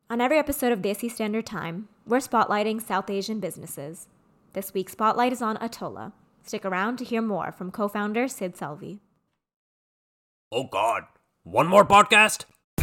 On every episode of Desi Standard Time, we're spotlighting South Asian businesses. This week's spotlight is on Atolla. Stick around to hear more from co-founder Sid Selvi. Oh God, one more podcast?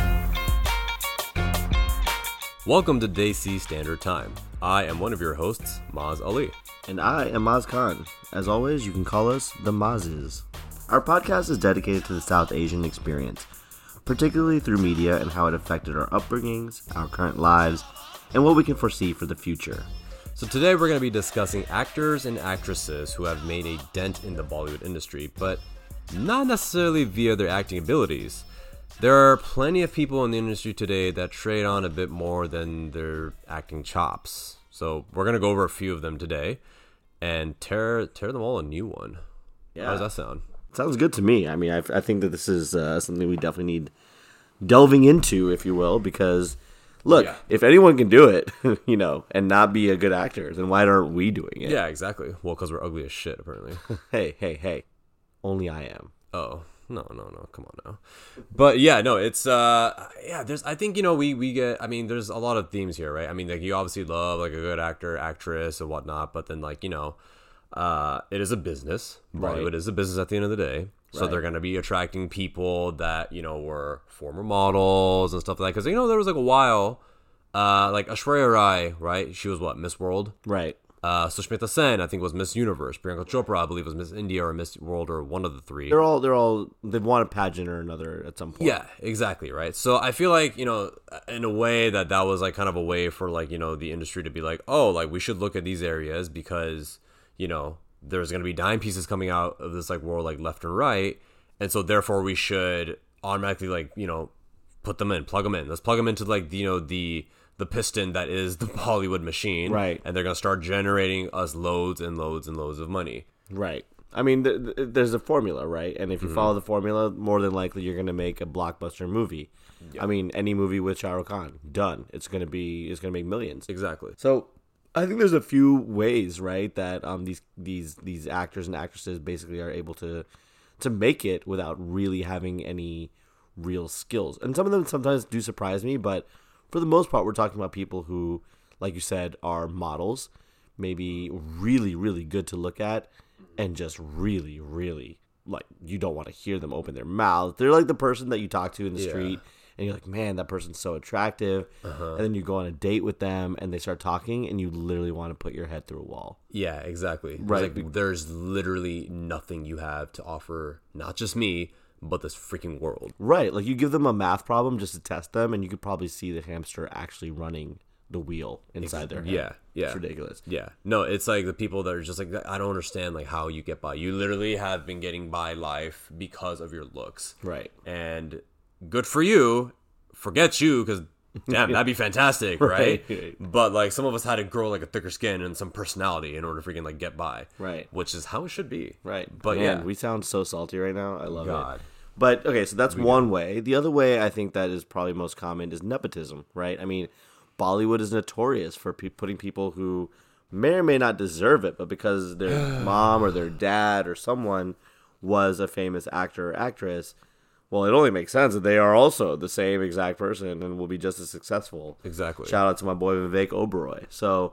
Welcome to Desi Standard Time. I am one of your hosts, Maz Ali. And I am Maz Khan. As always, you can call us the Mazes. Our podcast is dedicated to the South Asian experience, particularly through media and how it affected our upbringings, our current lives, and what we can foresee for the future. So today we're going to be discussing actors and actresses who have made a dent in the Bollywood industry, but not necessarily via their acting abilities. There are plenty of people in the industry today that trade on a bit more than their acting chops. So we're going to go over a few of them today and tear them all a new one. Yeah. How does that sound? Sounds good to me. I mean, I think that this is something we definitely need delving into, if you will, because, look, if anyone can do it, and not be a good actor, then why aren't we doing it? Yeah, exactly. Well, because we're ugly as shit, apparently. Hey. Only I am. Oh, no, come on now. But yeah, no, it's, I think, we get, I mean, there's a lot of themes here, right? I mean, like, you obviously love, like, a good actor, actress, and whatnot, but then, like, it is a business. Bollywood is a business at the end of the day. So they're going to be attracting people that, were former models and stuff like that. Because, there was like a while, like Aishwarya Rai, right? She was what, Miss World? Right. Sushmita Sen, I think, was Miss Universe. Priyanka Chopra, I believe, was Miss India or Miss World or one of the three. They've won a pageant or another at some point. Yeah, exactly, right? So I feel like, in a way that was like kind of a way for like, the industry to be like, oh, like we should look at these areas because, there's going to be dime pieces coming out of this like world like left and right. And so therefore we should automatically like, put them in, plug them in. Let's plug them into like, the piston that is the Bollywood machine. Right. And they're going to start generating us loads and loads and loads of money. Right. I mean, there's a formula, right? And if you follow the formula, more than likely you're going to make a blockbuster movie. Yeah. I mean, any movie with Shah Rukh Khan, done. It's going to make millions. Exactly. So I think there's a few ways, right, that these actors and actresses basically are able to make it without really having any real skills. And some of them sometimes do surprise me, but for the most part, we're talking about people who, like you said, are models, maybe really, really good to look at, and just really, really, like, you don't want to hear them open their mouth. They're like the person that you talk to in the street, and you're like, man, that person's so attractive. And then you go on a date with them, and they start talking, and you literally want to put your head through a wall. Yeah, exactly. Right. There's literally nothing you have to offer, not just me, but this freaking world. Right. Like, you give them a math problem just to test them, and you could probably see the hamster actually running the wheel inside their head. Yeah. It's ridiculous. Yeah. No, it's like the people that are just like, I don't understand like how you get by. You literally have been getting by life because of your looks. Right. And good for you. Forget you, because damn, that'd be fantastic, right? But like some of us had to grow like a thicker skin and some personality in order to freaking like get by, right? Which is how it should be, right? But man, we sound so salty right now. I love it. But okay, so that's one way. The other way I think that is probably most common is nepotism, right? I mean, Bollywood is notorious for putting people who may or may not deserve it, but because their mom or their dad or someone was a famous actor or actress. Well, it only makes sense that they are also the same exact person and will be just as successful. Exactly. Shout out to my boy Vivek Oberoi. So,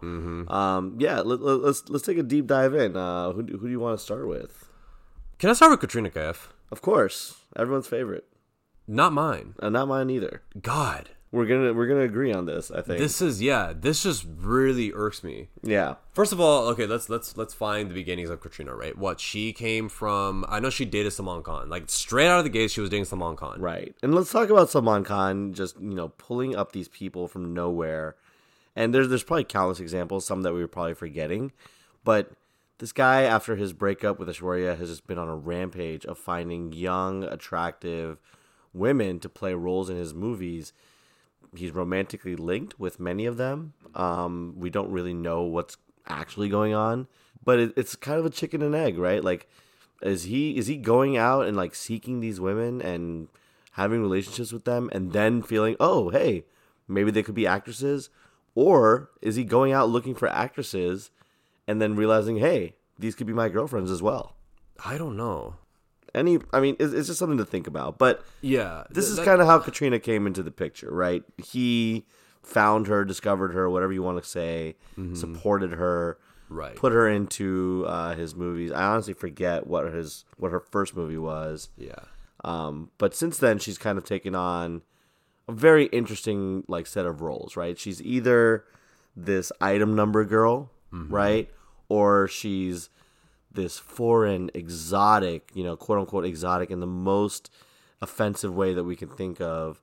let's take a deep dive in. Who do you want to start with? Can I start with Katrina Kaif? Of course, everyone's favorite. Not mine. Not mine either. God, we're gonna agree on this. I think this just really irks me. Yeah. First of all, okay, let's find the beginnings of Katrina, right? What she came from. I know she dated Salman Khan. Like straight out of the gate, she was dating Salman Khan. Right. And let's talk about Salman Khan just pulling up these people from nowhere. And there's probably countless examples, some that we were probably forgetting, but this guy, after his breakup with Aishwarya, has just been on a rampage of finding young, attractive women to play roles in his movies. He's romantically linked with many of them. We don't really know what's actually going on, but it's kind of a chicken and egg, right? Like, is he going out and like seeking these women and having relationships with them, and then feeling, oh, hey, maybe they could be actresses, or is he going out looking for actresses and then realizing, hey, these could be my girlfriends as well? I don't know. It's just something to think about. But yeah, this is kind of how Katrina came into the picture, right? He found her, discovered her, whatever you want to say, supported her, Right. put her into his movies. I honestly forget what her first movie was. Yeah. But since then, she's kind of taken on a very interesting like set of roles, right? She's either this item number girl, right? Or she's this foreign, exotic, quote unquote exotic in the most offensive way that we can think of.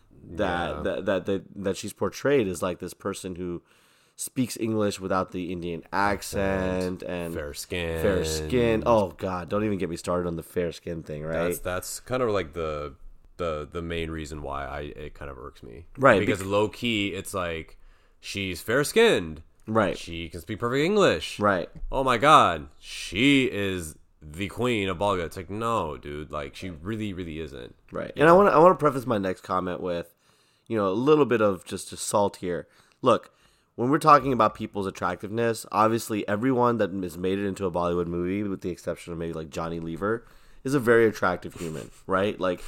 That she's portrayed as like this person who speaks English without the Indian accent and fair skin. Oh God, don't even get me started on the fair skin thing, right? That's kind of like the main reason why it kind of irks me, right? Because low key, it's like she's fair skinned, right? She can speak perfect English, right? Oh my God, she is the queen of Bollywood. It's like, no, dude, like she really, really isn't, right? And I want to preface my next comment with, a little bit of just salt here. Look, when we're talking about people's attractiveness, obviously everyone that has made it into a Bollywood movie, with the exception of maybe like Johnny Lever, is a very attractive human, right? Like,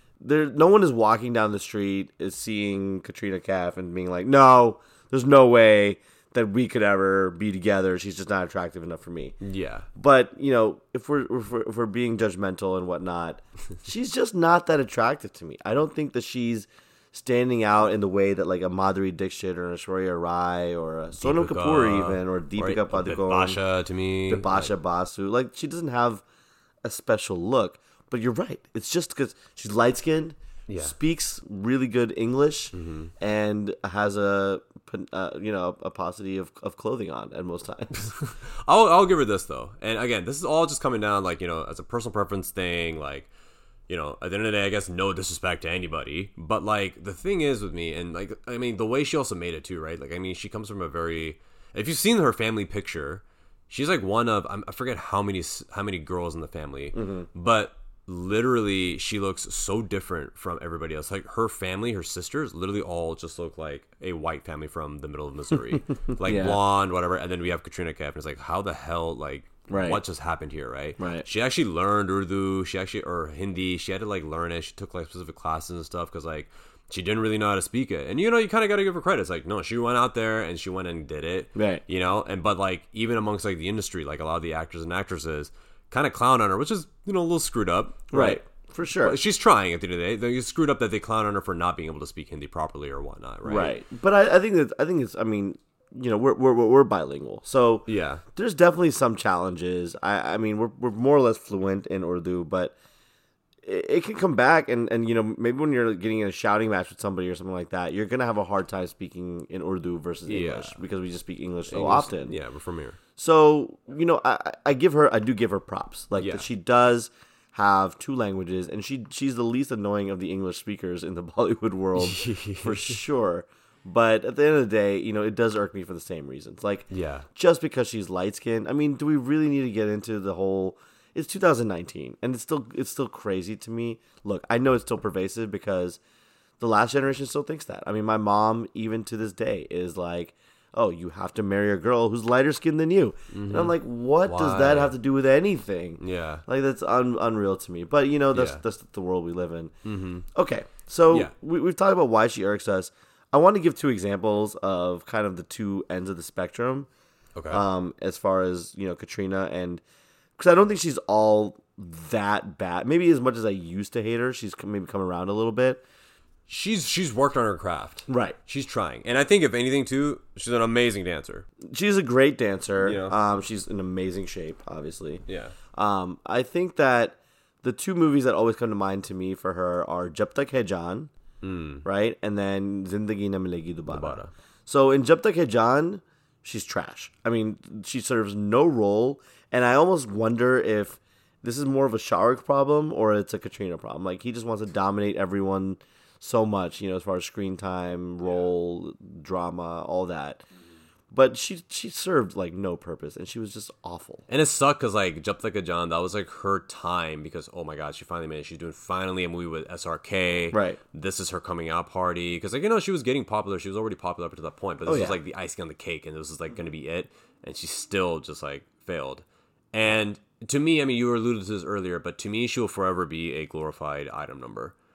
no one is walking down the street is seeing Katrina Kaif and being like, no, there's no way that we could ever be together. She's just not attractive enough for me. Yeah. But if we're being judgmental and whatnot, she's just not that attractive to me. I don't think that she's standing out in the way that like a Madhuri Dixit or a Aishwarya Rai or a Sonam Kapoor even or Deepika Padukone, Bipasha to me, Bipasha Basu. Like, she doesn't have a special look. But you're right. It's just because she's light skinned, speaks really good English, and has a paucity of clothing on at most times. I'll give her this though, and again, this is all just coming down like as a personal preference thing, like. At the end of the day, I guess no disrespect to anybody, but like the thing is with me, and like I mean, the way she also made it too, right? Like I mean, she comes from a very. If you've seen her family picture, she's like one of I forget how many girls in the family, but literally she looks so different from everybody else. Like her family, her sisters, literally all just look like a white family from the middle of Missouri, like blonde, whatever. And then we have Katrina Kaif, and it's like, how the hell, like. Right. What just happened here, right? Right. She actually learned Urdu. Or Hindi. She had to like learn it. She took like specific classes and stuff because like she didn't really know how to speak it. And you kind of got to give her credit. It's like, no, she went out there and she went and did it. Right. But like even amongst like the industry, like a lot of the actors and actresses kind of clown on her, which is a little screwed up. Right. For sure. But she's trying at the end of the day. They screwed up that they clown on her for not being able to speak Hindi properly or whatnot. Right. Right. But I think it's. I mean. We're bilingual, so yeah. There's definitely some challenges. I mean, we're more or less fluent in Urdu, but it can come back, and maybe when you're getting in a shouting match with somebody or something like that, you're gonna have a hard time speaking in Urdu versus English because we just speak English so often. Yeah, we're from here. So I do give her props, like that she does have two languages, and she's the least annoying of the English speakers in the Bollywood world for sure. But at the end of the day, it does irk me for the same reasons. Like, just because she's light skinned, I mean, do we really need to get into the whole? It's 2019, and it's still crazy to me. Look, I know it's still pervasive because the last generation still thinks that. I mean, my mom, even to this day, is like, "Oh, you have to marry a girl who's lighter skinned than you," and I'm like, "What does that have to do with anything?" Yeah, like that's unreal to me. But that's the world we live in. Okay, so we've talked about why she irks us. I want to give two examples of kind of the two ends of the spectrum. Okay. As far as Katrina, and because I don't think she's all that bad. Maybe as much as I used to hate her, she's maybe come around a little bit. She's worked on her craft. Right. She's trying, and I think if anything too, she's an amazing dancer. She's a great dancer. She's in amazing shape, obviously. Yeah. I think that the two movies that always come to mind to me for her are Jab Tak Hai Jaan. Right, and then Zindagi Na Milegi Dobara. So in Jab Tak Hai Jaan, she's trash. I mean, she serves no role, and I almost wonder if this is more of a Shah Rukh problem or it's a Katrina problem. Like, he just wants to dominate everyone so much, as far as screen time, role, drama, all that. But she served like no purpose, and she was just awful. And it sucked because like Jab Tak Hai Jaan, that was like her time because oh my god, she finally made it. She's doing finally a movie with SRK. Right. This is her coming out party because she was getting popular. She was already popular up to that point, but this was like the icing on the cake, and this was like going to be it. And she still just like failed. And to me, I mean, you alluded to this earlier, but to me, she will forever be a glorified item number.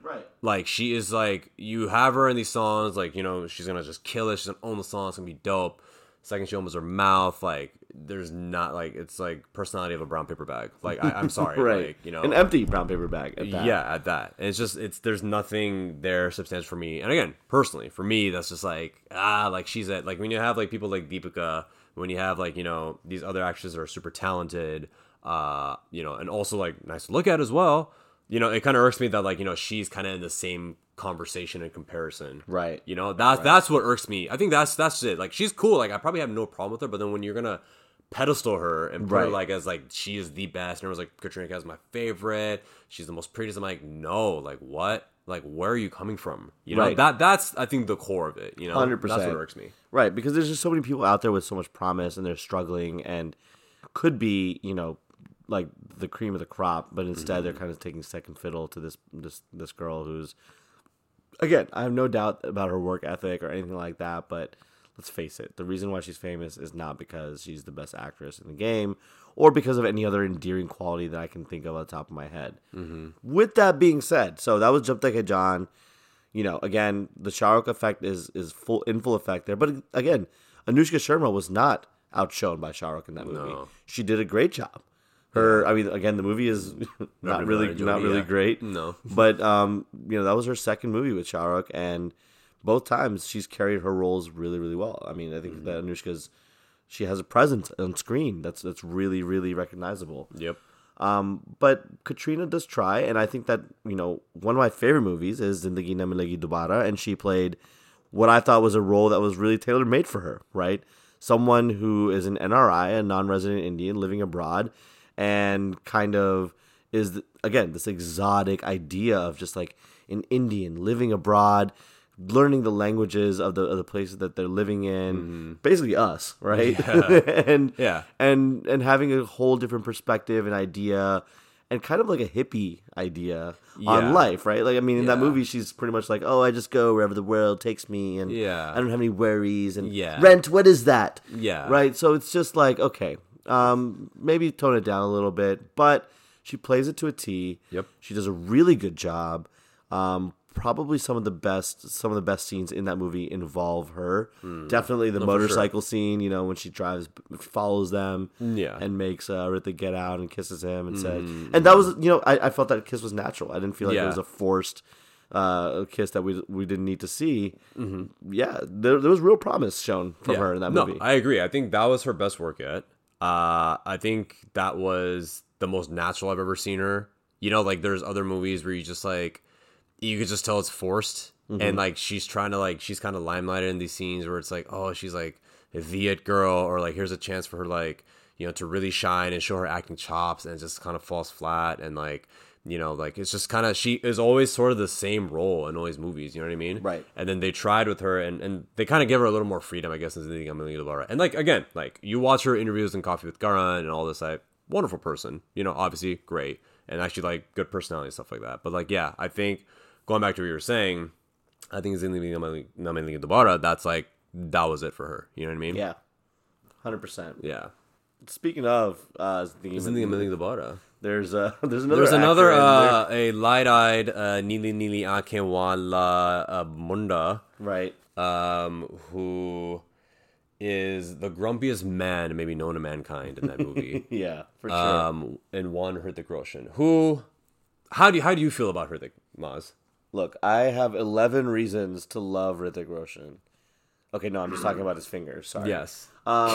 Right. Like, she is like, you have her in these songs, like, you know, she's gonna just kill it. She's gonna own the song. It's gonna be dope. Second she opens her mouth, like, there's not, like, it's like personality of a brown paper bag. Like, I'm sorry, Right. like, you know, An empty brown paper bag at that. yeah, at that. And it's just, there's nothing there substantial for me. And again, personally, for me, that's just like, like, she's at, like, when you have like people like Deepika, when you have like, you know, these other actors that are super talented, you know, and also like nice to look at as well. You know, it kind of irks me that, like, you know, she's kind of in the same conversation and comparison. Right. You know, that's what irks me. I think that's it. Like, she's cool. Like, I probably have no problem with her, but then when you're going to pedestal her and put her, like, as, like, she is the best, and everyone's like, Katrina Kaif is my favorite, she's the most prettiest. I'm like, no, like, what? Like, where are you coming from? You know, that's, I think, the core of it, you know? 100%. That's what irks me. Right, because there's just so many people out there with so much promise, and they're struggling, and could be, you know, like the cream of the crop, but instead they're kind of taking second fiddle to this girl who's, again, I have no doubt about her work ethic or anything like that, but let's face it, the reason why she's famous is not because she's the best actress in the game or because of any other endearing quality that I can think of on the top of my head. With that being said, so that was Jab Tak Hai Jaan. You know, again, the Shah Rukh effect is in full effect there, but again, Anushka Sharma was not outshone by Shah Rukh in that movie. No. She did a great job. I mean, again, the movie is not really great. No. But you know, that was her second movie with Shah Rukh, and both times she's carried her roles really, really well. I mean, I think that she has a presence on screen that's really, really recognizable. Yep. But Katrina does try, and I think that, you know, one of my favorite movies is Zindagi Na Milegi Dobara, and she played what I thought was a role that was really tailor made for her. Right, someone who is an NRI, a non-resident Indian living abroad. And kind of is, again, this exotic idea of just like an Indian living abroad, learning the languages of the places that they're living in, basically us, right? Yeah. and having a whole different perspective and idea, and kind of like a hippie idea on life, right? Like, I mean, in that movie, she's pretty much like, oh, I just go wherever the world takes me, and I don't have any worries, and rent, what is that? Yeah. Right? So it's just like, okay, maybe tone it down a little bit, but she plays it to a T. Yep. She does a really good job. Probably some of the best scenes in that movie involve her. Definitely the motorcycle scene, you know, when she follows them, and makes Ritik get out and kisses him and said, and that was, you know, I felt that kiss was natural. I didn't feel like it was a forced kiss that we didn't need to see. Yeah, there was real promise shown from her in that movie. No, I agree. I think that was her best work yet. I think that was the most natural I've ever seen her. You know, like, there's other movies where you just, like, you could just tell it's forced. And, like, she's trying to, like, she's kind of limelighted in these scenes where it's like, oh, she's, like, a Viet girl, or, like, here's a chance for her, like, you know, to really shine and show her acting chops, and it just kind of falls flat. And, like, you know, like, it's just kind of, she is always sort of the same role in all these movies, you know what I mean? Right. And then they tried with her, and they kind of give her a little more freedom, I guess, in Zindagi Na Milegi Dobara. And, like, again, like, you watch her interviews in Coffee with Karan and all this, like, wonderful person, you know, obviously great, and actually, like, good personality and stuff like that. But, like, yeah, I think, going back to what you were saying, I think Zindagi Na Milegi Dobara, that's, like, that was it for her, you know what I mean? Yeah, 100%. Yeah. Speaking of Zindagi Na Milegi Dobara, there's another there's another actor a light-eyed Nili Nili Aankhein Wala Munda, right, who is the grumpiest man maybe known to mankind in that movie. Yeah, for sure. And one Hrithik Roshan, who, how do you feel about Hrithik, Maz? Look, I have 11 reasons to love Hrithik Roshan. Okay, no, I'm just talking about his fingers. Sorry. Yes.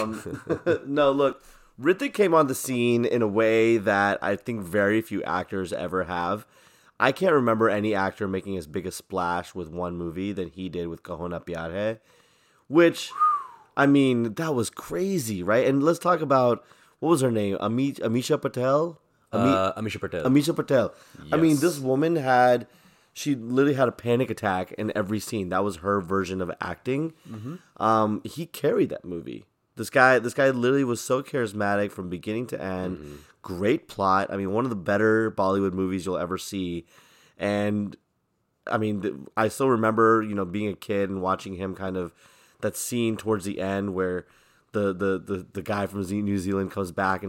No, look, Hrithik came on the scene in a way that I think very few actors ever have. I can't remember any actor making as big a splash with one movie than he did with Kaho Na Pyar Hai, which, I mean, that was crazy, right? And let's talk about, what was her name? Amisha Patel? Amisha Patel. Amisha Patel. Yes. I mean, this woman she literally had a panic attack in every scene. That was her version of acting. He carried that movie. This guy literally was so charismatic from beginning to end. Great plot. I mean, one of the better Bollywood movies you'll ever see. And I mean, I still remember, you know, being a kid and watching him kind of, that scene towards the end where the guy from New Zealand comes back and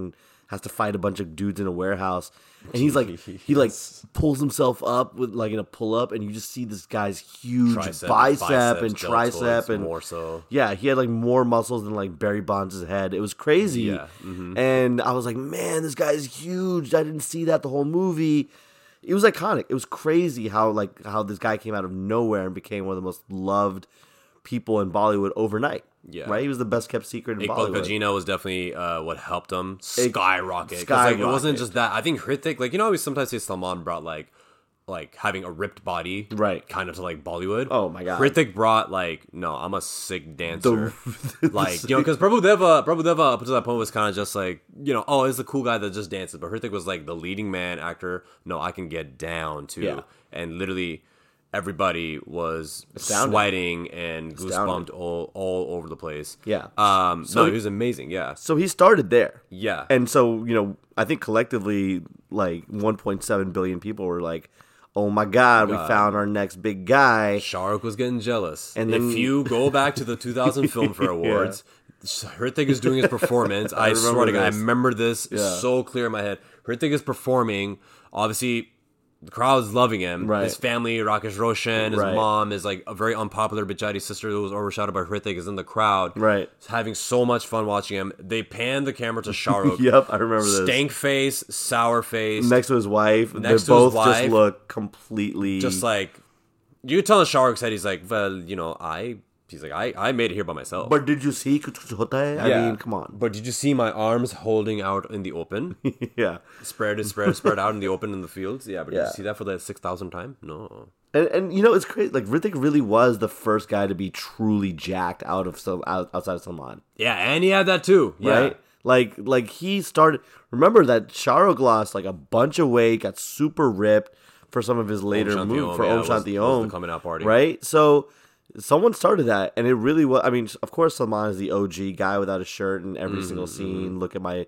has to fight a bunch of dudes in a warehouse, and he's like he like pulls himself up with like in a pull up, and you just see this guy's huge bicep and tricep and more so. Yeah, he had like more muscles than like Barry Bonds' head. It was crazy. Yeah. And I was like, man, this guy's huge. I didn't see that the whole movie. It was iconic. It was crazy how this guy came out of nowhere and became one of the most loved people in Bollywood overnight. Yeah. Right? He was the best kept secret in Iqbal Bollywood. Kajina was definitely what helped him skyrocket. 'Cause, Skyrocket. Like, it wasn't just that. I think Hrithik, like, you know, we sometimes say Salman brought like having a ripped body, Right. kind of to like Bollywood. Oh my god. Hrithik brought like, no, I'm a sick dancer. Like, you know, because Prabhudeva up to that point was kind of just like, you know, oh, it's the cool guy that just dances. But Hrithik was like the leading man actor. No, I can get down too. Yeah. And literally everybody was Astounded. sweating and goosebumped all over the place. Yeah. No, he was amazing. Yeah. So he started there. Yeah. And so, you know, I think collectively like 1.7 billion people were like, oh my god, we found our next big guy. Shah Rukh was getting jealous. And And then- if you go back to the 2000 Filmfare Awards, Hrithik is doing his performance. I swear to God, I this. remember this so clear in my head. Hrithik is performing. Obviously, the crowd's loving him. Right. His family, Rakesh Roshan, his Right. mom is like a very unpopular Bichari sister who was overshadowed by Hrithik is in the crowd. Right. Having so much fun watching him. They pan the camera to Shah Rukh. Yep, I remember this. Stank face, sour face. Next to his wife. They to his both wife. just look completely Just like, you could tell in Shah Rukh's head, he's like, well, you know, he's like, I made it here by myself. But did you see kuch kuch hota hai? I mean, come on. But did you see my arms holding out in the open? Yeah. spread out in the open in the fields? Yeah, but did Yeah. you see that for the 6,000th time? No. And you know, it's crazy. Like, Hrithik really was the first guy to be truly jacked outside of Salman. Yeah, and he had that too. Yeah. Right? Like he started. Remember that Shah Rukh lost like a bunch of weight, got super ripped for some of his later Shanti moves Om, for yeah, Om was Shanti the Om. coming out party. Right? So someone started that, and it really was. I mean, of course, Salman is the OG guy without a shirt in every single scene. Look at my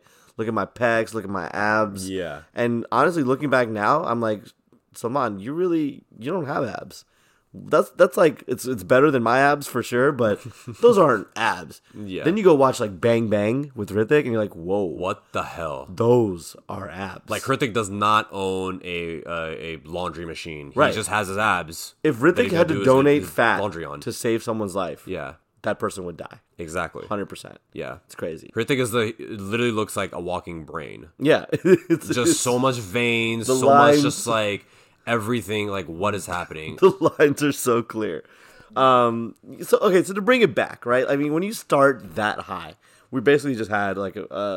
pecs, look at my abs. Yeah. And honestly, looking back now, I'm like, Salman, you don't have abs. That's like it's better than my abs for sure, but those aren't abs. Yeah. Then you go watch like Bang Bang with Hrithik, and you're like, whoa, What the hell? those are abs. Like, Hrithik does not own a laundry machine. He Right. just has his abs. if that Hrithik he's had gonna to do donate his fat laundry on. to save someone's life, Yeah, that person would die. exactly. 100%. Yeah. It's crazy. Hrithik it literally looks like a walking brain. Yeah, it's Just so much veins, The so lines- much just like everything, like what is happening. The lines are so clear. So to bring it back, right? I mean, when you start that high, we basically just had like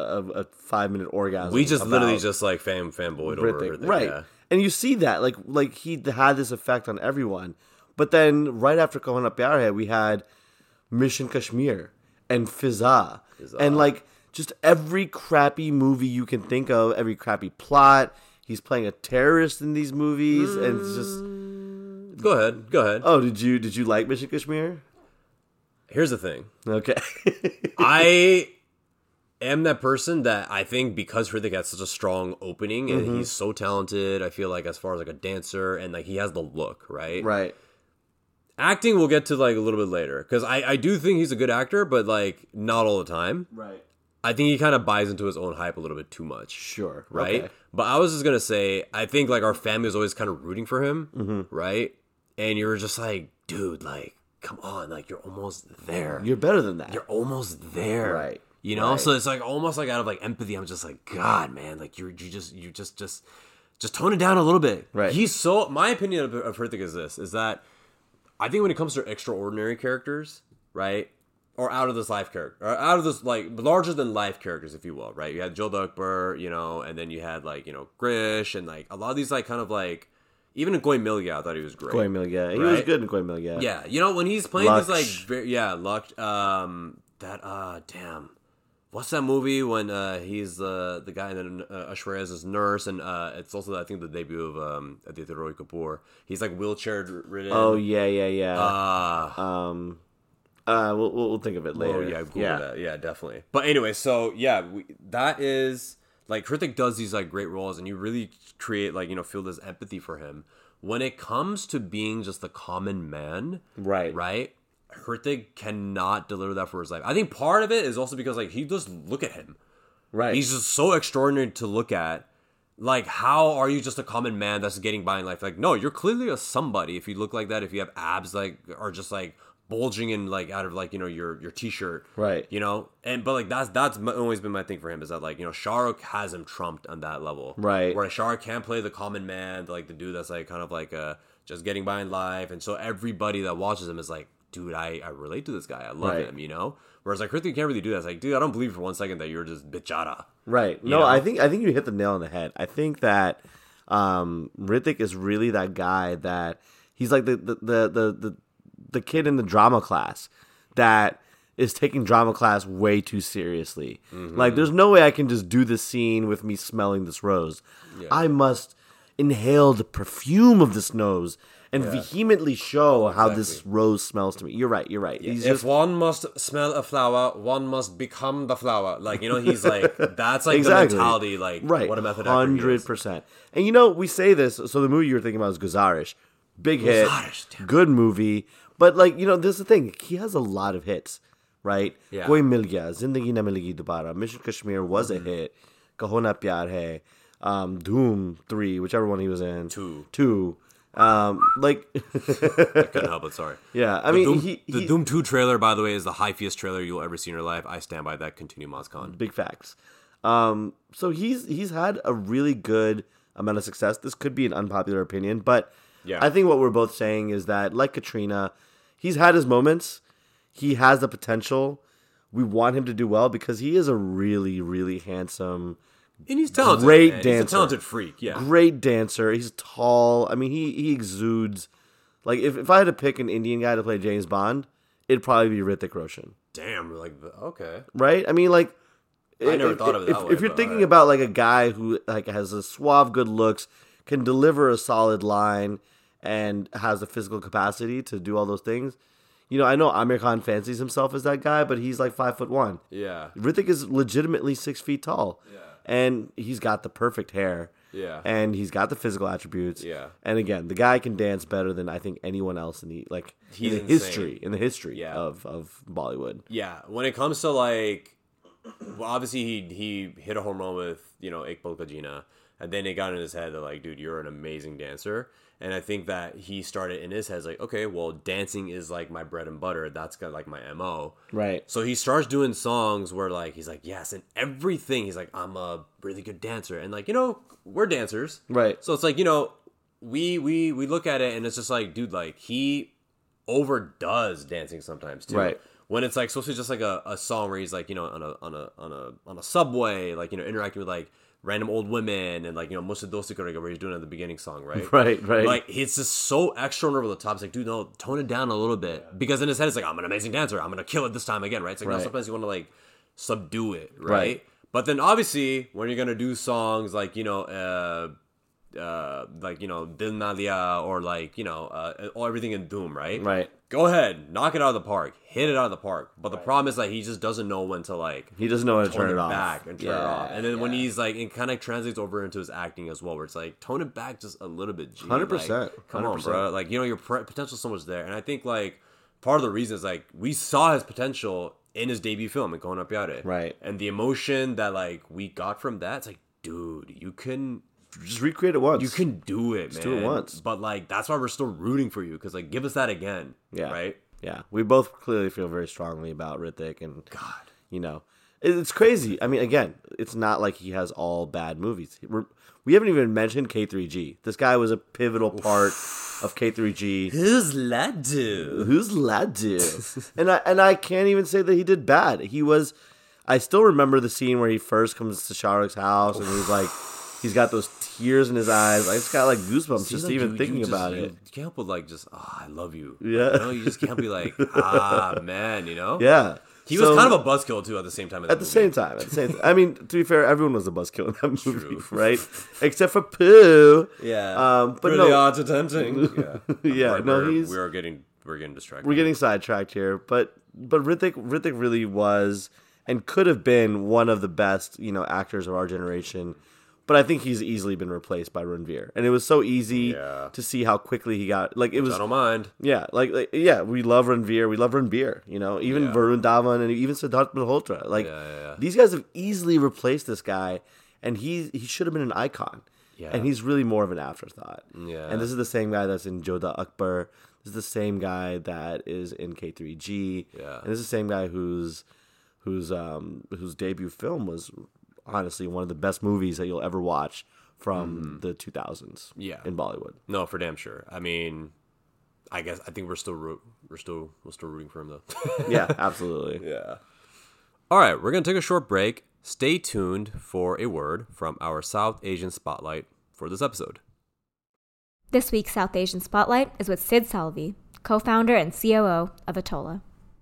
a 5-minute orgasm. We just literally about just like fanboyed over Hrithik, Hrithik. right? Yeah. And you see that like he had this effect on everyone. But then right after Kahan Pyar Hai, we had Mission Kashmir and Fizza. And like just every crappy movie you can think of, every crappy plot. He's playing a terrorist in these movies, and it's just. Go ahead. Oh, did you like Mission Kashmir? Here's the thing. Okay. I am that person that I think because Hrithik had such a strong opening and he's so talented, I feel like as far as like a dancer and like he has the look, right? Right. Acting we'll get to like a little bit later because I do think he's a good actor, but like not all the time. Right. I think he kind of buys into his own hype a little bit too much. Sure. Right? Okay. But I was just going to say, I think like our family was always kind of rooting for him, right? And you were just like, dude, like, come on, like you're almost there. You're better than that. You're almost there. Right. You know? Right. So it's like almost like out of like empathy, I'm just like, God, man, like you just tone it down a little bit. Right. He's so, my opinion of Hrithik is that I think when it comes to extraordinary characters, right? Or out of this life character, or out of this like larger than life characters, if you will, right? You had Jodha Akbar, you know, and then you had like, you know, Grish and like a lot of these like kind of like, even in Koi Mil Gaya, I thought he was great. Koi Mil Gaya. He was Right? good in Koi Mil Gaya. Yeah, you know, when he's playing Laksh. this like, Luck, damn. What's that movie when he's the guy and then Aishwarya is his nurse and it's also I think the debut of Aditya Roy Kapoor. He's like wheelchair ridden. Oh yeah. We'll think of it later. Oh yeah, Google that. Yeah, definitely. But anyway, so yeah, that is like Hrithik does these like great roles, and you really create like, you know, feel this empathy for him. When it comes to being just a common man, Right. right? Hrithik cannot deliver that for his life. I think part of it is also because like he just look at him, Right. He's just so extraordinary to look at. Like, how are you just a common man that's getting by in life? Like, no, you're clearly a somebody if you look like that, if you have abs, like, or just, like, bulging in, like, out of, like, you know, your t-shirt. Right. You know? But, like, that's always been my thing for him is that, like, you know, Shah Rukh has him trumped on that level. Right. Where Shah Rukh can't play the common man, like, the dude that's, like, kind of, like, just getting by in life. And so everybody that watches him is like, dude, I relate to this guy. I love him, you know? Whereas, like, Hrithik can't really do that. It's like, dude, I don't believe for 1 second that you're just bichara. Right. No, know? I think you hit the nail on the head. I think that Hrithik is really that guy that he's like the kid in the drama class that is taking drama class way too seriously. Mm-hmm. Like, there's no way I can just do this scene with me smelling this rose. Yeah. I must inhale the perfume of this nose and vehemently show how this rose smells to me. You're right. He's If one must smell a flower, one must become the flower. Like, you know, he's like, that's like the mentality, like, right. what a method actor he is. 100%. And you know, we say this, so the movie you were thinking about is Guzarish. Big hit, damn. good movie. But, like, you know, this is the thing. He has a lot of hits, right? Yeah. Koi Mil Gaya, Zindagi Na Milegi Dobara, Mission Kashmir was a hit, Kaho Na Pyar Hai, Doom 3, whichever one he was in. 2. Like, I couldn't help it, sorry. yeah, I mean, the Doom 2 trailer, by the way, is the hypest trailer you'll ever see in your life. I stand by that. Continue, Mozcon. Big facts. So he's had a really good amount of success. This could be an unpopular opinion, but Yeah. I think what we're both saying is that, like Katrina, he's had his moments. He has the potential. We want him to do well because he is a really, really handsome, And he's talented. great man. dancer. He's a talented freak, yeah. great dancer. He's tall. I mean, he exudes. Like, if I had to pick an Indian guy to play James Bond, it'd probably be Hrithik Roshan. Damn, like, okay. Right? I mean, like, I never thought of it that way, If you're but thinking alright. about like a guy who like has a suave, good looks, can deliver a solid line, and has the physical capacity to do all those things, you know, I know Amir Khan fancies himself as that guy, but he's like 5'1". Yeah. Hrithik is legitimately 6 feet tall, and he's got the perfect hair. Yeah. And he's got the physical attributes. Yeah. And again, the guy can dance better than I think anyone else in the He's in the insane. history Yeah. of Bollywood. Yeah, when it comes to like, well, obviously he hit a home run with, you know, Ek Pal Ka Jeena, and then it got in his head that like, dude, you're an amazing dancer, and I think that he started in his head like, okay, well, dancing is like my bread and butter. That's kind of like my MO. Right. So he starts doing songs where like he's like, yes, and everything. He's like, I'm a really good dancer, and like, you know, we're dancers, Right. So it's like, you know, we look at it and it's just like, dude, like he overdoes dancing sometimes too. Right. When it's like supposed to be just like a song where he's like, you know, on a subway, like, you know, interacting with like random old women and like, you know, Musa Dosti Karega where he's doing it at the beginning song, right? Right. Like it's just so extra and over the top. It's like, dude, no, tone it down a little bit. Because in his head it's like, I'm an amazing dancer. I'm gonna kill it this time again, right? It's like, no, Right. sometimes you want to like subdue it, right? Right. But then obviously when you're gonna do songs like, you know, like, you know, Dil Na Liya or like, you know, or everything in Doom, right? Right. Go ahead, knock it out of the park, hit it out of the park. But the problem is like he just doesn't know when to like He doesn't know how to tone turn it it off. back and turn it off. And then when he's like, it kind of translates over into his acting as well, where it's like tone it back just a little bit. G. 100%. Like, come on, 100%. bro. Like, you know, your potential's so much there, and I think like part of the reason is like we saw his potential in his debut film in Kona Pyare, Right. And the emotion that like we got from that, it's like, dude, you can. Just recreate it once. You can do it, man. do it once. But like that's why we're still rooting for you because like give us that again. Yeah. Right. Yeah. We both clearly feel very strongly about Hrithik, and God. you know, it's crazy. I mean, again, it's not like he has all bad movies. We haven't even mentioned K3G. This guy was a pivotal part of K3G. Who's Laddu? Who's Laddu? and I can't even say that he did bad. He was. I still remember the scene where he first comes to Shah Rukh's house and he's like, he's got those tears in his eyes. I just got like goosebumps just like, even thinking about it. You can't help but like just, I love you. Yeah. You know, you just can't be like, man, you know? Yeah. He was kind of a buzzkill too at the same time. At the same time. I mean, to be fair, everyone was a buzzkill in that movie, right? Except for Pooh. Yeah. But really no, odd to tempting. Yeah. Yeah, no, we're getting distracted. we're getting sidetracked here. But Hrithik really was and could have been one of the best, you know, actors of our generation But I think he's easily been replaced by Ranveer, and it was so easy Yeah. to see how quickly he got. Like it was, I don't mind. yeah, we love Ranveer, we love Ranveer. You know, even Yeah. Varun Dhawan and even Siddharth Malhotra. Like Yeah. these guys have easily replaced this guy, and he should have been an icon. Yeah. And he's really more of an afterthought. Yeah. And this is the same guy that's in Jodha Akbar. This is the same guy that is in K3G. Yeah. And this is the same guy whose debut film was honestly one of the best movies that you'll ever watch from the 2000s. Yeah. In Bollywood. No, for damn sure. I mean, I think we're still rooting for him though. Yeah, absolutely. Yeah. All right, we're going to take a short break. Stay tuned for a word from our South Asian Spotlight for this episode. This week's South Asian Spotlight is with Sid Salvi, co-founder and COO of Atolla.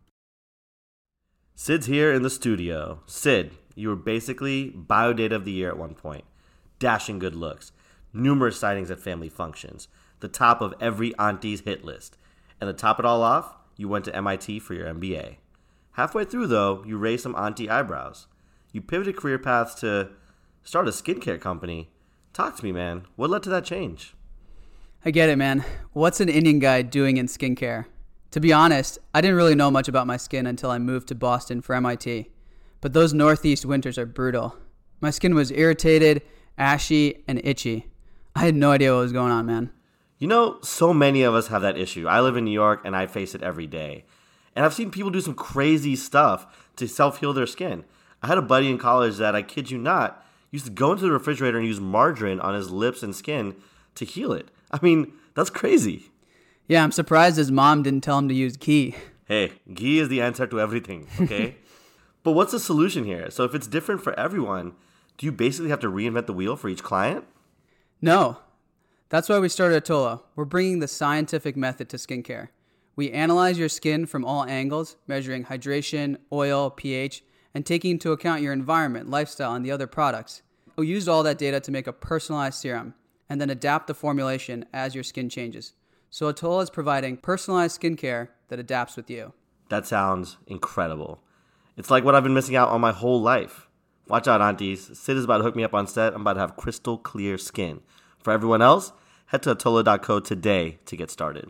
Sid's here in the studio. Sid, you were basically Biodata of the Year at one point. Dashing good looks. Numerous sightings at family functions. The top of every auntie's hit list. And to top it all off, you went to MIT for your MBA. Halfway through, though, you raised some auntie eyebrows. You pivoted career paths to start a skincare company. Talk to me, man. What led to that change? I get it, man. What's an Indian guy doing in skincare? To be honest, I didn't really know much about my skin until I moved to Boston for MIT. But those Northeast winters are brutal. My skin was irritated, ashy, and itchy. I had no idea what was going on, man. You know, so many of us have that issue. I live in New York, and I face it every day. And I've seen people do some crazy stuff to self-heal their skin. I had a buddy in college that, I kid you not, used to go into the refrigerator and use margarine on his lips and skin to heal it. I mean, that's crazy. Yeah, I'm surprised his mom didn't tell him to use ghee. Hey, ghee is the answer to everything, okay? But what's the solution here? So if it's different for everyone, do you basically have to reinvent the wheel for each client? No. That's why we started Atolla. We're bringing the scientific method to skincare. We analyze your skin from all angles, measuring hydration, oil, pH, and taking into account your environment, lifestyle, and the other products. We used all that data to make a personalized serum, and then adapt the formulation as your skin changes. So Atolla is providing personalized skincare that adapts with you. That sounds incredible. It's like what I've been missing out on my whole life. Watch out, aunties. Sid is about to hook me up on set. I'm about to have crystal clear skin. For everyone else, head to atolla.co today to get started.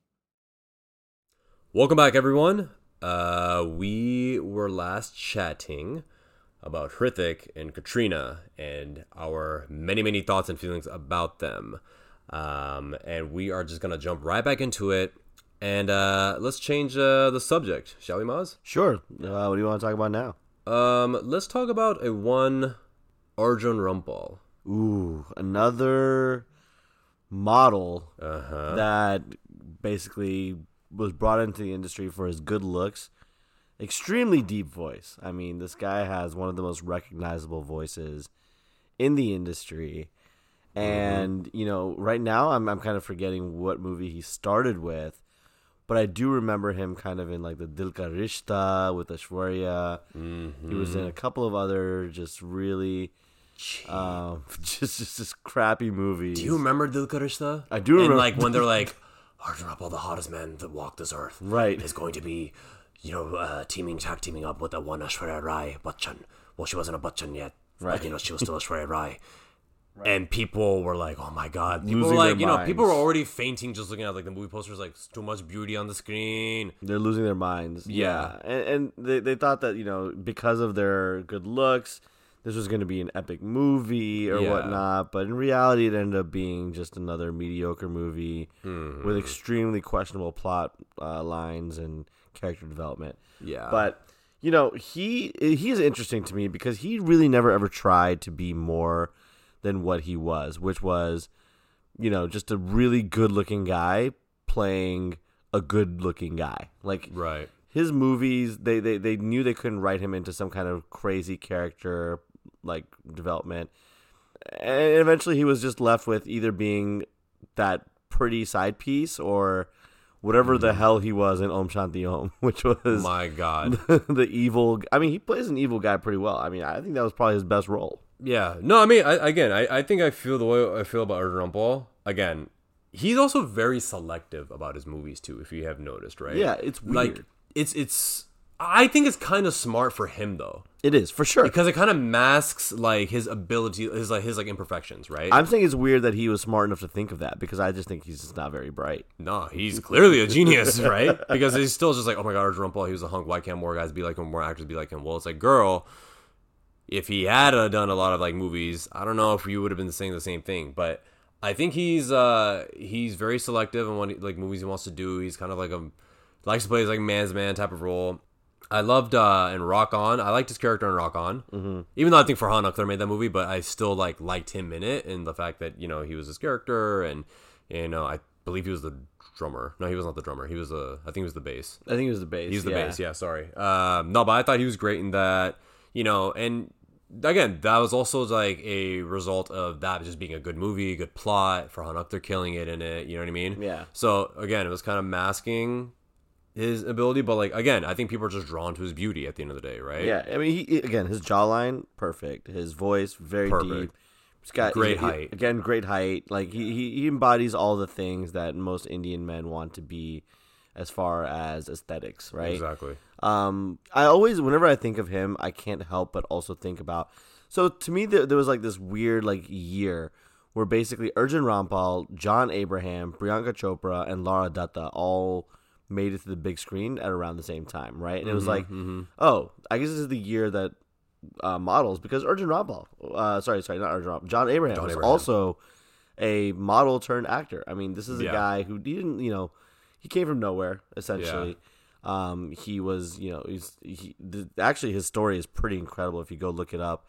Welcome back, everyone. We were last chatting about Hrithik and Katrina and our many, many thoughts and feelings about them. And we are just going to jump right back into it. And let's change the subject, shall we, Maz? Sure. What do you want to talk about now? Let's talk about a one Arjun Rampal. Ooh, another model that basically was brought into the industry for his good looks. Extremely deep voice. I mean, this guy has one of the most recognizable voices in the industry. And, you know, right now I'm kind of forgetting what movie he started with. But I do remember him kind of in like the Dil Ka Rishta with Aishwarya. He was in a couple of other just really just crappy movies. Do you remember Dil Ka Rishta? I do remember. And like when they're like, Arjun Rampal, the hottest man that walked this earth, Right. is going to be, you know, tag teaming up with that one Aishwarya Rai Bachchan. Well, she wasn't a Bachchan yet, Right. but you know, she was still Aishwarya Rai. And people were like, "Oh my god!" People Losing were like, their you know, minds. people were already fainting just looking at like the movie posters. Like, it's too much beauty on the screen. They're losing their minds. Yeah. And they thought that, you know, because of their good looks, this was going to be an epic movie or Yeah. whatnot. But in reality, it ended up being just another mediocre movie with extremely questionable plot lines and character development. Yeah, But, you know, he is interesting to me because he really never ever tried to be more than what he was, which was, you know, just a really good-looking guy playing a good-looking guy. Like, right. his movies, they knew they couldn't write him into some kind of crazy character, like, development. And eventually he was just left with either being that pretty side piece or whatever the hell he was in Om Shanti Om, which was My God. the evil. I mean, he plays an evil guy pretty well. I mean, I think that was probably his best role. Yeah. No, I mean, I think I feel the way I feel about Arjun Rampal. Again, he's also very selective about his movies too, if you have noticed, right? Yeah, it's weird. Like, it's I think it's kind of smart for him though. It is for sure. because it kind of masks like his ability, his imperfections, right? I'm saying it's weird that he was smart enough to think of that because I just think he's just not very bright. No, he's clearly a genius, right? Because he's still just like, oh my god, Arjun Rampal, he was a hunk. Why can't more guys be like him? More actors be like him? Well, it's like, girl, if he had done a lot of like movies, I don't know if you would have been saying the same thing. But I think he's very selective in what like movies he wants to do. He's kind of like likes to play like man's man type of role. I loved in Rock On. I liked his character in Rock On, even though I think Farhan Akhtar made that movie, but I still liked him in it, and the fact that he was his character, and I believe he was the drummer. No, he was not the drummer. He was I think he was the bass. I think he was the bass. He's the bass. Yeah, sorry. No, but I thought he was great in that. And again, that was also like a result of that just being a good movie, good plot. Farhan Akhtar killing it in it. You know what I mean? Yeah. So again, it was kind of masking his ability, but like again, I think people are just drawn to his beauty at the end of the day, right? Yeah, I mean, his jawline perfect, his voice very deep. He's got great height. Again, great height. Like he embodies all the things that most Indian men want to be, as far as aesthetics, right? Exactly. I always, whenever I think of him, I can't help but also think about. So to me, there was like this weird like year where basically Arjun Rampal, John Abraham, Priyanka Chopra, and Lara Dutta all made it to the big screen at around the same time, right? And it was like, oh, I guess this is the year that models, because Arjun Rampal, sorry, not Arjun Rampal, John Abraham was also a model turned actor. I mean, this is a guy who didn't, he came from nowhere essentially. He was, actually his story is pretty incredible if you go look it up.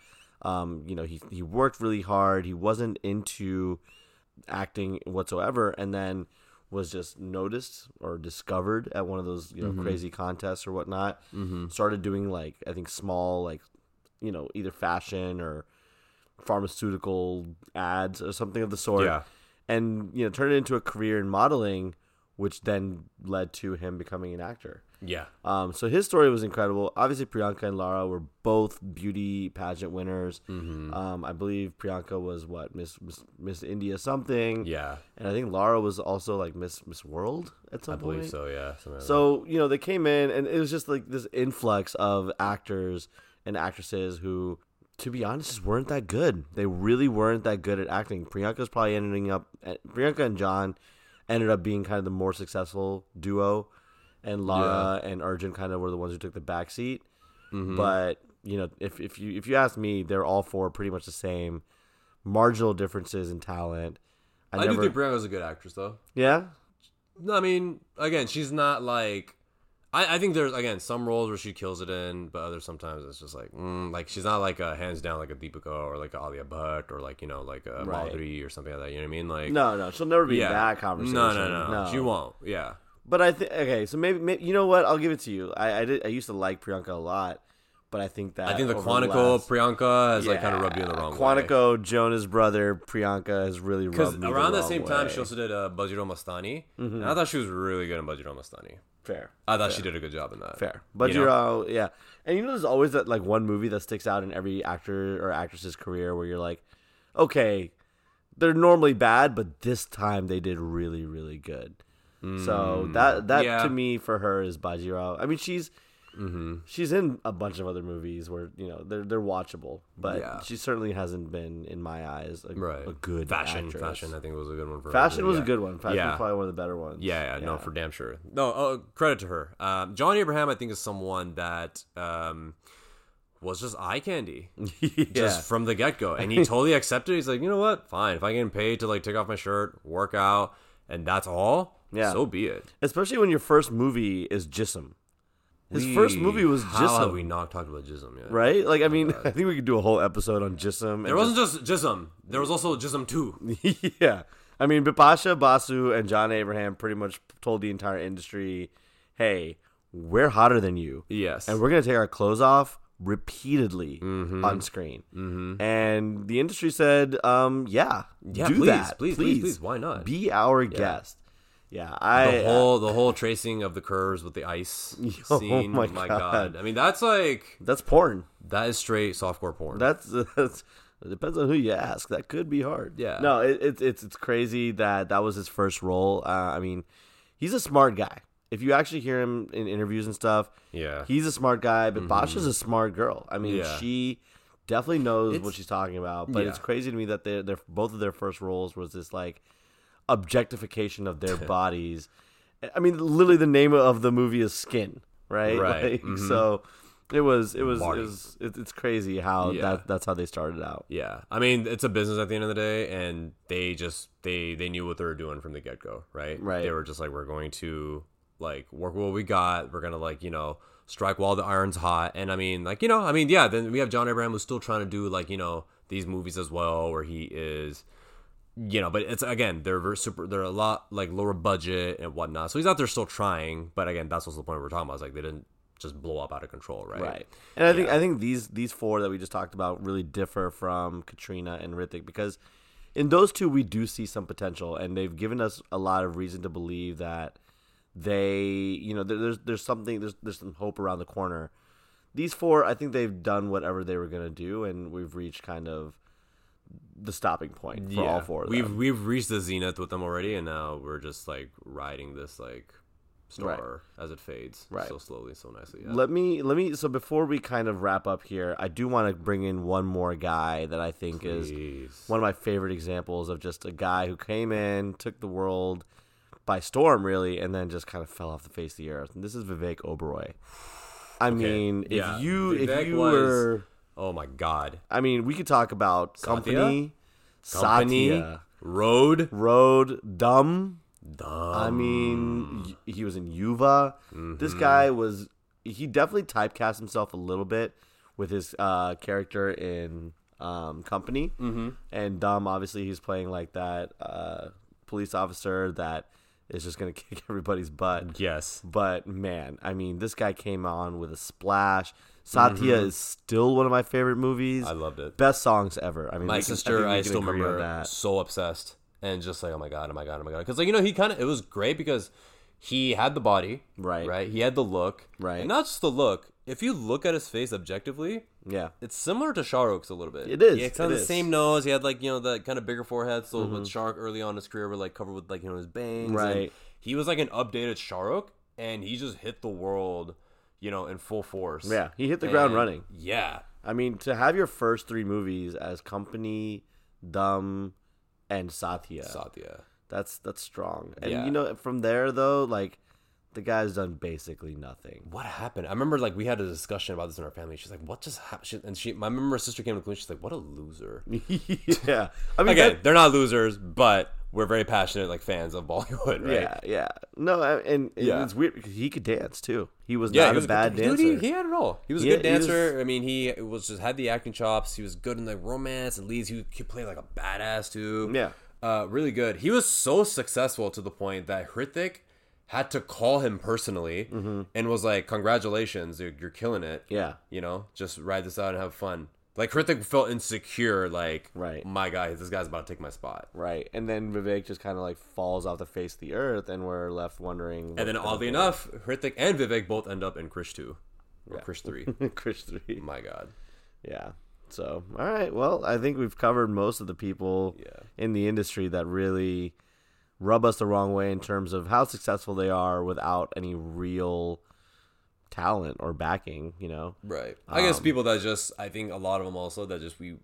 He worked really hard. He wasn't into acting whatsoever, and then was just noticed or discovered at one of those crazy contests or whatnot. Started doing like, I think, small like either fashion or pharmaceutical ads or something of the sort. And turned it into a career in modeling, which then led to him becoming an actor. So his story was incredible. Obviously, Priyanka and Lara were both beauty pageant winners. I believe Priyanka was Miss India something. And I think Lara was also like Miss World at some point. I believe so. Yeah. So they came in, and it was just like this influx of actors and actresses who, to be honest, just weren't that good. They really weren't that good at acting. Priyanka and John ended up being kind of the more successful duo, and Lara and Arjun kind of were the ones who took the back seat. But if you ask me, they're all four pretty much the same. Marginal differences in talent. I do think Priyanka's a good actress, though. Yeah. No, I mean, again, she's not like. I think there's again some roles where she kills it in, but others sometimes it's just like she's not like a hands down like a Deepika or like a Alia Bhatt or like like a Madhuri or something like that. You know what I mean? Like no, she'll never be in that conversation. No, she won't. Yeah. But I think so maybe you know what? I'll give it to you. I used to like Priyanka a lot, but I think the Quantico Priyanka has like kind of rubbed you in the wrong way. Quantico, Jonah's brother, Priyanka has really rubbed me the wrong way. Because around the same time, she also did Bajirao Mastani, and I thought she was really good in Bajirao Mastani. Fair. I thought she did a good job in that. Fair. Bajirao, yeah. And there's always that like one movie that sticks out in every actor or actress's career where you're like, okay, they're normally bad, but this time they did really, really good. So that to me for her is Bajirao. I mean, she's in a bunch of other movies where they're watchable, but she certainly hasn't been in my eyes a good actress. Fashion, I think was a good one for her. Fashion was a good one. Fashion was probably one of the better ones. No, for damn sure. No, credit to her. John Abraham, I think, is someone that was just eye candy, just from the get go, and he totally accepted. He's like, you know what, fine. If I get paid to like take off my shirt, work out, and that's all, so be it. Especially when your first movie is Jism. His first movie was Jism. How have we not talked about Jism yet? Right? Like, I mean, I think we could do a whole episode on Jism. There wasn't just Jism. There was also Jism 2. Yeah. I mean, Bipasha Basu and John Abraham pretty much told the entire industry, hey, we're hotter than you. Yes. And we're going to take our clothes off repeatedly on screen. And the industry said, do that. Please. Why not? Be our guest. Yeah, the whole tracing of the curves with the ice scene. Oh my god! I mean, that's porn. That is straight softcore porn. That's it depends on who you ask. That could be hard. Yeah. No, it's crazy that was his first role. I mean, he's a smart guy. if you actually hear him in interviews and stuff, Yeah. he's a smart guy, but Basha's a smart girl. I mean, Yeah. she definitely knows It's- what she's talking about, but yeah. it's crazy to me that they're both of their first roles was this like objectification of their bodies. I mean, literally the name of the movie is Skin, right? Right. Like, so Marty. it's crazy how Yeah. that's how they started out. Yeah, I mean it's a business at the end of the day, and they just they knew what they were doing from the get go, right? Right. They were just like, we're going to like work what we got. We're gonna like strike while the iron's hot. And I mean yeah. Then we have John Abraham who's still trying to do like these movies as well, where he is. But it's again they're they're a lot like lower budget and whatnot. So he's out there still trying, but again that's also the point we're talking about. It's like they didn't just blow up out of control, right? Right. And I think these four that we just talked about really differ from Katrina and Hrithik, because in those two we do see some potential, and they've given us a lot of reason to believe that they there's some hope around the corner. These four, I think they've done whatever they were going to do, and we've reached kind of the stopping point for all four of them. We've reached the zenith with them already, and now we're just like riding this like star as it fades, Right. so slowly, so nicely. Yeah. Let me. So before we kind of wrap up here, I do want to bring in one more guy that I think is Please. one of my favorite examples of just a guy who came in, took the world by storm, really, and then just kind of fell off the face of the earth. And this is Vivek Oberoi. I mean, yeah. if you Vivek were, Oh my God. I mean, we could talk about Satya? Company, Satya, Road. Dumb. Dumb. I mean, he was in Yuva. This guy he definitely typecast himself a little bit with his character in Company. And Dumb, obviously, he's playing like that police officer that is just going to kick everybody's butt. Yes. But, man, I mean, this guy came on with a splash. Satya is still one of my favorite movies. I loved it. Best songs ever. I mean, My sister, I still agree on remember, that. so obsessed and just like, oh my god, because like he kind of it was great because he had the body, right. He had the look, Right. and not just the look. If you look at his face objectively, Yeah. it's similar to Shah Rukh's a little bit. It is. He had kind It of the is. same nose. He had like the kind of bigger forehead. So with Shah Rukh early on in his career, were like covered with like his bangs. Right. And he was like an updated Shah Rukh, and he just hit the world, in full force. Yeah, he hit the ground running. Yeah. I mean, to have your first three movies as Company, Dumb, and Satya, that's strong. And Yeah. from there though, like the guy's done basically nothing. What happened? I remember like we had a discussion about this in our family. She's like, "What just happened?" And I remember her sister came to the conclusion. She's like, "What a loser." Yeah, I mean, Again, they're not losers, but we're very passionate like fans of Bollywood, right? yeah. No, and Yeah. it's weird because he could dance too. He was Yeah, not he was a bad good, dancer. Dude, he had it all. He was a He- good he was- dancer. I mean, he was just had the acting chops. He was good in like romance and leads. He could play like a badass too. Yeah. Really good. He was so successful to the point that Hrithik had to call him personally and was like, "Congratulations, you're killing it." Yeah. Just ride this out and have fun. Like Hrithik felt insecure. Like, Right. my guy, this guy's about to take my spot. Right, and then Vivek just kind of like falls off the face of the earth, and we're left wondering. And then oddly enough, Hrithik and Vivek both end up in Krish 2 or Krish 3. Chris 3. My God. Yeah. So, all right. Well, I think we've covered most of the people in the industry that really rub us the wrong way in terms of how successful they are without any real talent or backing, Right. I guess people that just, I think a lot of them also that just, we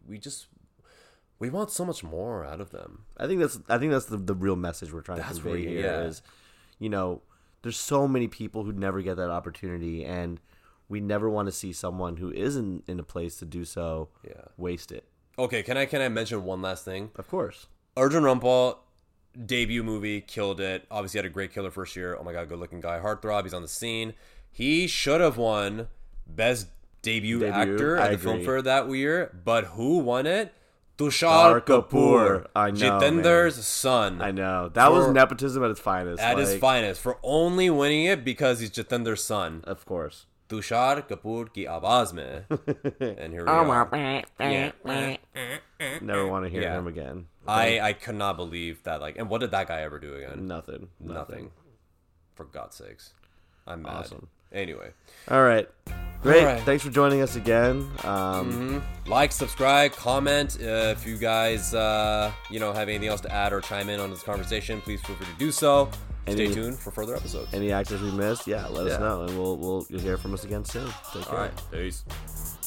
want so much more out of them. I think that's the real message we're trying to convey here is, there's so many people who never get that opportunity, and we never want to see someone who isn't in a place to do so waste it. Okay, can I mention one last thing? Of course. Arjun Rampal, debut movie, killed it. Obviously had a great killer first year. Oh my God, good looking guy. Heartthrob, he's on the scene. He should have won Best Debut Actor at the film fair that year, but who won it? Tushar Kapoor. I know, Jitender's son. I know. That was nepotism at its finest. At his finest. For only winning it because he's Jitender's son. Of course. Tushar Kapoor ki awaaz mein. And here we are. Never want to hear him again. I could not believe that. And what did that guy ever do again? Nothing. For God's sakes. I'm mad. Awesome. Anyway. All right. Great. All right. Thanks for joining us again. Like, subscribe, comment. If you guys, have anything else to add or chime in on this conversation, please feel free to do so. Stay tuned for further episodes. Any actors we missed, let us know, and you'll hear from us again soon. Take care. All right, peace.